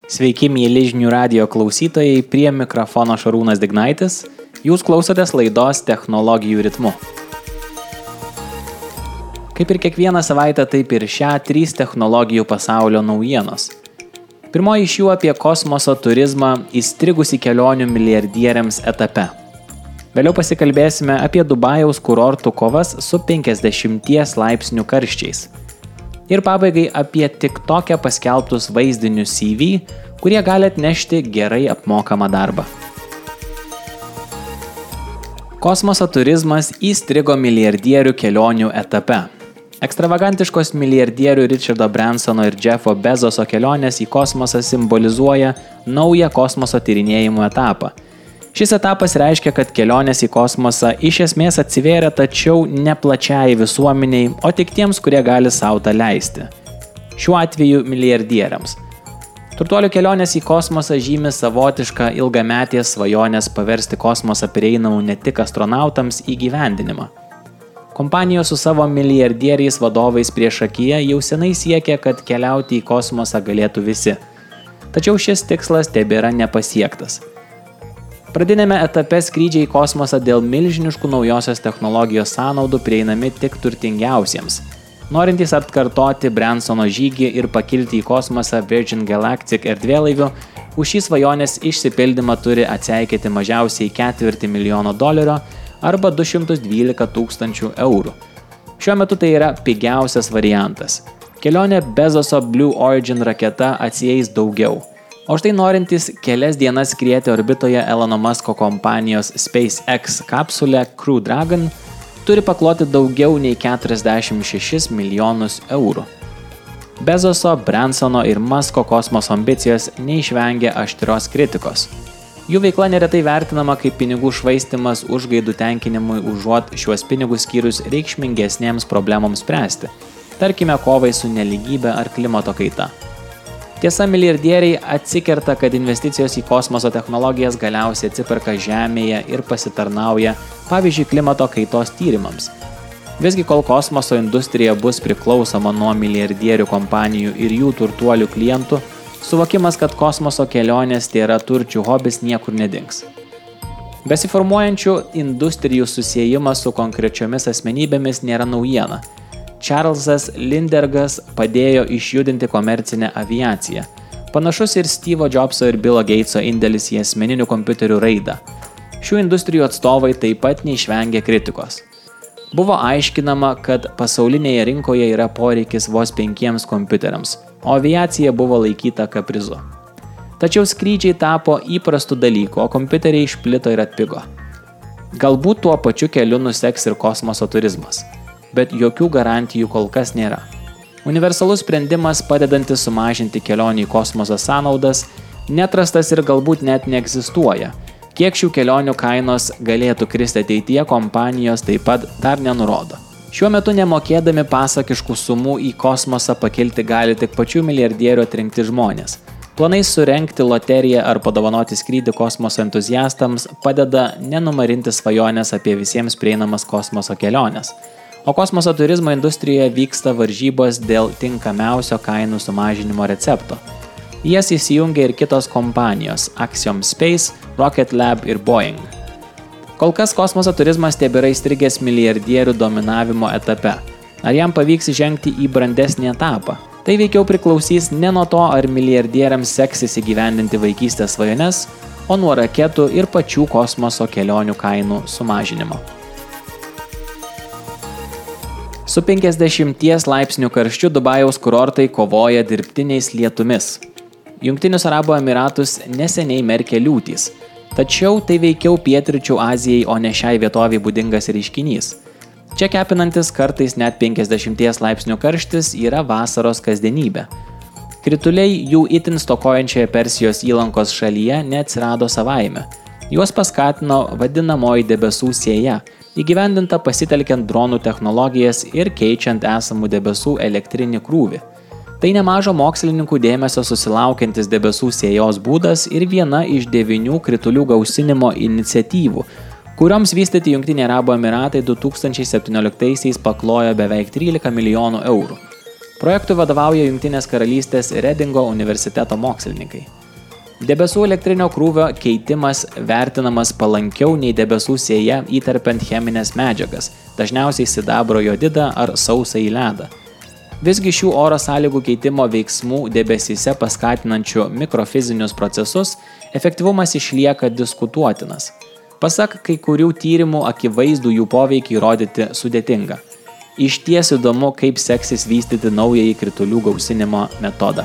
Sveiki, mėly žinių radijo klausytojai, prie mikrofono Šarūnas Dignaitis. Jūs klausotės laidos Technologijų ritmu. Kaip ir kiekvieną savaitę, taip ir šią 3 technologijų pasaulio naujienos. Pirmoji iš jų apie kosmoso turizmą įstrigusi kelionių milijardieriams etape. Vėliau pasikalbėsime apie Dubajaus kurortų kovas su 50 laipsnių karščiais. Ir pabaigai apie TikTok'e paskelbtus vaizdinius CV, kurie gali atnešti gerai apmokamą darbą. Kosmoso turizmas įstrigo milijardierių kelionių etape. Ekstravagantiškos milijardierių Richardo Bransono ir Jeffo Bezoso kelionės į kosmosą simbolizuoja naują kosmoso tyrinėjimų etapą. Šis etapas reiškia, kad kelionės į kosmosą iš esmės atsivėrė, tačiau ne plačiai visuomeniai, o tik tiems, kurie gali sau tą leisti. Šiuo atveju milijardieriams. Turtuolių kelionės į kosmosą žymi savotišką ilgametės svajonės paversti kosmosą prieinamu ne tik astronautams įgyvendinimą. Kompanijos su savo milijardieriais vadovais priešakyje jau senai siekia, kad keliauti į kosmosą galėtų visi. Tačiau šis tikslas tebėra nepasiektas. Pradinėme etape skrydžiai į kosmosą dėl milžiniškų naujosios technologijos sąnaudų prieinami tik turtingiausiems. Norintys atkartoti Bransono žygį ir pakilti į kosmosą Virgin Galactic erdvėlaiviu, už šį svajonės išsipildymą turi atseikėti mažiausiai $250,000 arba 212 000 eurų. Šiuo metu tai yra pigiausias variantas. Kelionė Bezoso Blue Origin raketa atsieis daugiau. O štai norintys kelias dienas skrieti orbitoje Elono Musko kompanijos SpaceX kapsulę Crew Dragon turi pakloti daugiau nei 46 milijonus eurų. Bezoso, Bransono ir Musko kosmoso ambicijos neišvengia aštrios kritikos. Jų veikla neretai vertinama kaip pinigų švaistymas užgaidų tenkinimui užuot šiuos pinigus skyrus reikšmingesnėms problemoms spręsti, tarkime kovai su nelygybė ar klimato kaita. Tiesa, milijardieriai atsikerta, kad investicijos į kosmoso technologijas galiausiai atsiperka Žemėje ir pasitarnauja, pavyzdžiui, klimato kaitos tyrimams. Visgi, kol kosmoso industrija bus priklausoma nuo milijardierių kompanijų ir jų turtuolių klientų, suvokimas, kad kosmoso kelionės tėra turčių hobis, niekur nedings. Besiformuojančių industrijų susiejimas su konkrečiomis asmenybėmis nėra naujiena. Charlesas Lindbergas padėjo išjudinti komercinę aviaciją. Panašus ir Steve'o Jobso ir Billo Gateso indėlis į asmeninių kompiuterių raidą. Šių industrijų atstovai taip pat neišvengia kritikos. Buvo aiškinama, kad pasaulinėje rinkoje yra poreikis vos 5 kompiuteriams, o aviacija buvo laikyta kaprizu. Tačiau skrydžiai tapo įprastu dalyku, o kompiuteriai išplito ir atpigo. Galbūt tuo pačiu keliu nuseks ir kosmoso turizmas. Bet jokių garantijų kol kas nėra. Universalus sprendimas padedantis sumažinti kelionių į kosmosą sąnaudas neatrastas ir galbūt net neegzistuoja. Kiek šių kelionių kainos galėtų kristi ateityje, kompanijos taip pat dar nenurodo. Šiuo metu nemokėdami pasakiškų sumų į kosmosą pakilti gali tik pačių milijardierių atrinkti žmonės. Planai surengti loteriją ar padovanoti skrydį kosmoso entuziastams padeda nenumarinti svajonės apie visiems prieinamas kosmoso keliones. O kosmoso turizmo industrijoje vyksta varžybos dėl tinkamiausio kainų sumažinimo recepto. Jas įsijungia ir kitos kompanijos – Axiom Space, Rocket Lab ir Boeing. Kol kas kosmoso turizmas tebėra įstrigęs milijardierių dominavimo etape. Ar jam pavyks žengti į brandesnį etapą? Tai veikiau priklausys ne nuo to, ar milijardieriams seksis įgyvendinti vaikystės svajones, o nuo raketų ir pačių kosmoso kelionių kainų sumažinimo. Su 50 laipsnių karščiu Dubajaus kurortai kovoja dirbtiniais lietumis. Jungtinius Arabų Emiratus neseniai merkė liūtys, tačiau tai veikiau pietryčių Azijai, o ne šiai vietovei būdingas reiškinys. Čia kepinantis kartais net 50 laipsnių karštis yra vasaros kasdienybė. Krituliai jų itin stokojančioje Persijos įlankos šalyje neatsirado savaime. Juos paskatino vadinamoji debesų sėja, įgyvendinta pasitelkiant dronų technologijas ir keičiant esamų debesų elektrinį krūvį. Tai nemažo mokslininkų dėmesio susilaukiantis debesų sėjos būdas ir viena iš 9 kritulių gausinimo iniciatyvų, kurioms vystyti Jungtiniai Arabų Emiratai 2017-aisiais paklojo beveik 13 milijonų eurų. Projektui vadovauja Jungtinės karalystės Redingo universiteto mokslininkai. Debesų elektrinio krūvio keitimas vertinamas palankiau nei debesų sėja įterpiant cheminės medžiagas, dažniausiai sidabro jodidą ar sausą į ledą. Visgi šių oro sąlygų keitimo veiksmų debesyse paskatinančių mikrofizinius procesus efektyvumas išlieka diskutuotinas. Pasak kai kurių tyrimų, akivaizdų jų poveikį įrodyti sudėtinga. Išties įdomu, kaip seksis vystyti naująjį kritulių gausinimo metodą.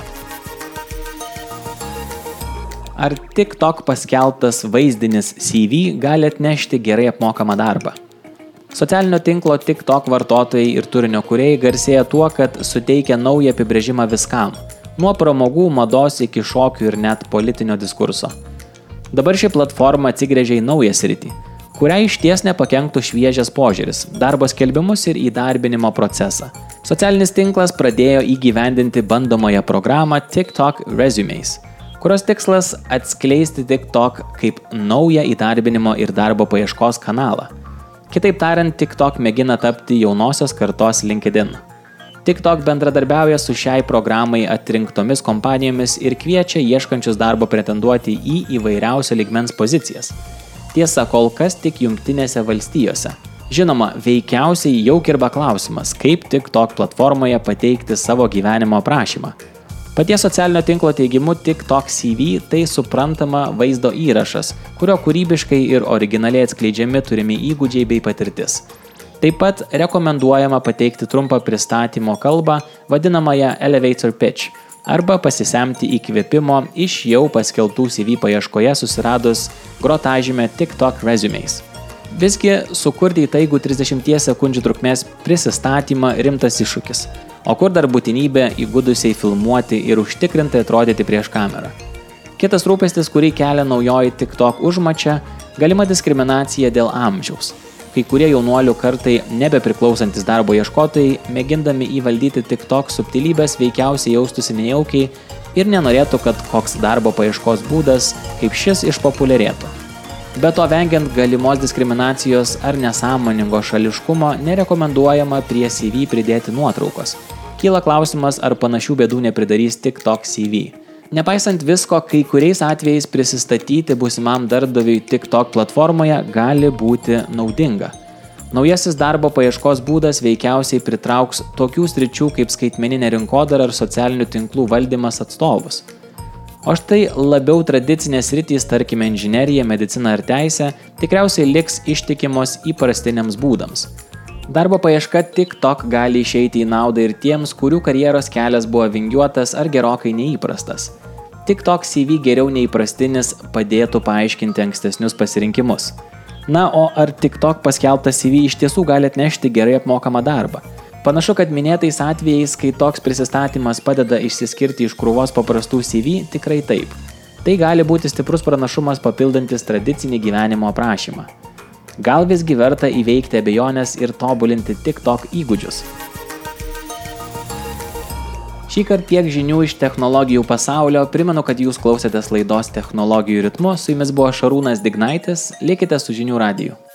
Ar TikTok paskelbtas vaizdinis CV gali atnešti gerai apmokamą darbą? Socialinio tinklo TikTok vartotojai ir turinio kūrėjai garsėja tuo, kad suteikia naują apibrėžimą viskam, nuo pramogų, mados iki šokių ir net politinio diskurso. Dabar ši platforma atsigręžia į naują sritį, kuriai išties nepakenktų šviežias požiūris, darbo skelbimus ir įdarbinimo procesą. Socialinis tinklas pradėjo įgyvendinti bandomąją programą TikTok Resumes, kurios tikslas atskleisti TikTok kaip naują įdarbinimo ir darbo paieškos kanalą. Kitaip tariant, TikTok mėgina tapti jaunosios kartos LinkedIn. TikTok bendradarbiauja su šiai programai atrinktomis kompanijomis ir kviečia ieškančius darbo pretenduoti į įvairiausio lygmens pozicijas. Tiesa, kol kas tik Jungtinėse valstijose. Žinoma, veikiausiai jau kirba klausimas, kaip TikTok platformoje pateikti savo gyvenimo aprašymą. Paties socialinio tinklo teigimu TikTok CV tai suprantama vaizdo įrašas, kurio kūrybiškai ir originaliai atskleidžiami turimi įgūdžiai bei patirtis. Taip pat rekomenduojama pateikti trumpą pristatymo kalbą, vadinamąją elevator pitch, arba pasisemti įkvėpimo iš jau paskelbtų CV paieškoje susiradus grotažymę TikTok Resumes. Visgi sukurti įtaigų 30 sekundžių trukmės prisistatymą rimtas iššūkis. O kur dar būtinybė įgudusiai filmuoti ir užtikrintai atrodyti prieš kamerą. Kitas rūpestis, kurį kelia naujoji TikTok užmačia, galima diskriminacija dėl amžiaus. Kai kurie jaunuolių kartai nebepriklausantis darbo ieškotojai, mėgindami įvaldyti TikTok subtilybės, veikiausiai jaustųsi nejaukiai ir nenorėtų, kad koks darbo paieškos būdas kaip šis išpopuliarėtų. Be to, vengiant galimos diskriminacijos ar nesąmoningo šališkumo, nerekomenduojama prie CV pridėti nuotraukos. Kyla klausimas, ar panašių bėdų nepridarys TikTok CV. Nepaisant visko, kai kuriais atvejais prisistatyti būsimam darbdaviui TikTok platformoje gali būti naudinga. Naujasis darbo paieškos būdas veikiausiai pritrauks tokių sričių kaip skaitmeninė rinkodara ar socialinių tinklų valdymas atstovus. O štai labiau tradicinės sritys, tarkime inžinerija, medicina ar teisė, tikriausiai liks ištikimos įprastiniams būdams. Darbo paieška TikTok gali išeiti į naudą ir tiems, kurių karjeros kelias buvo vingiuotas ar gerokai neįprastas. TikTok CV geriau neįprastinis padėtų paaiškinti ankstesnius pasirinkimus. Na, o ar TikTok paskelbtas CV iš tiesų gali atnešti gerai apmokamą darbą? Panašu, kad minėtais atvejais, kai toks prisistatymas padeda išsiskirti iš krūvos paprastų CV, tikrai taip. Tai gali būti stiprus pranašumas papildantis tradicinį gyvenimo aprašymą. Gal visgi verta įveikti abejonės ir tobulinti TikTok įgūdžius? Šįkart tiek žinių iš technologijų pasaulio. Primenu, kad jūs klausėtės laidos Technologijų ritmu. Su jumis buvo Šarūnas Dignaitis. Likite su Žinių radiju.